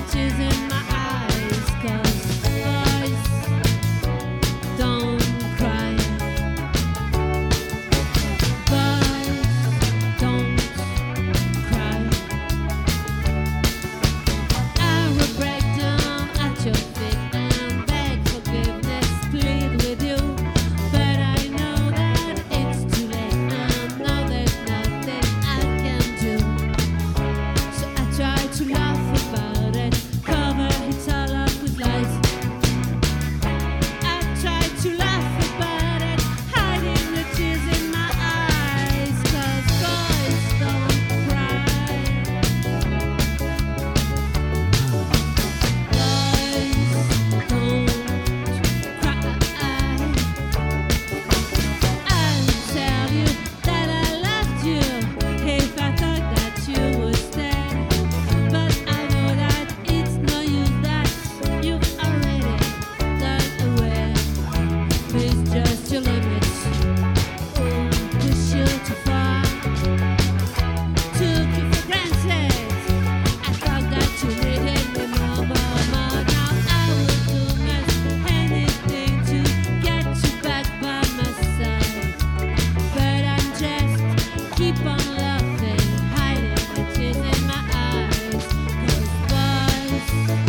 tears in my eyes, 'cause boys don't cry. Boys don't cry. I will break down at your feet and beg forgiveness, plead with you, but I know that it's too late. I know there's nothing I can do, so I try to laugh about it, cover it all up with lies. I try to laugh about it, hiding the tears in my eyes, 'cause boys don't cry. Boys don't cry. I'll tell you that I loved you if I thought that you would stay, but I know that it's no use, that you've already gone away. It's just your limits, push you too far, took you for granted. I thought that you needed me more, but now I will do most anything to get you back by my side. But I'm just keep on laughing, hiding the tears in my eyes, 'cause boys